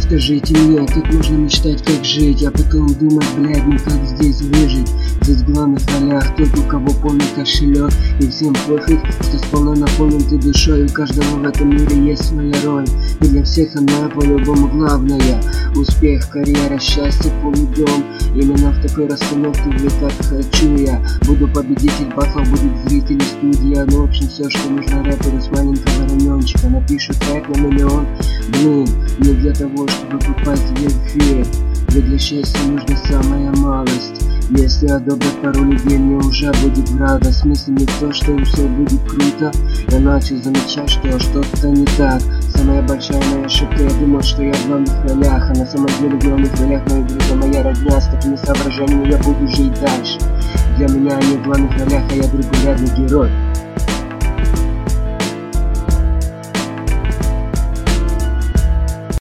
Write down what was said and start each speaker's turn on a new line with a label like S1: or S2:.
S1: Скажите мне, как можно мечтать, как жить, а потом думать, блядь, ну как здесь выжить? Здесь в главных ролях тот, у кого полный кошелек, и всем пофиг, что сполна наполнен ты душой. У каждого в этом мире есть своя роль, и для всех она по-любому главная. Успех, карьера, счастье, полный дом. Именно в такой расстановке ведь так хочу я. Буду победитель батлов, будут зрители, студия. Ну, в общем, все, что нужно рэперу с маленького райончика. Напишу трек на миллион. Блин, не для того, чтобы попасть в эфир, ведь для счастья нужна самая малость. Если одобрят пару людей, мне уже будет в радость. В смысле не то, что все будет круто. Я начал замечать, что что-то не так. Самая большая моя ошибка, я думал, что я в главных ролях, а на самом деле в главных ролях мои друзья, моя родня. С такими соображениями я буду жить дальше. Для меня они в главных ролях, а я другорядный герой.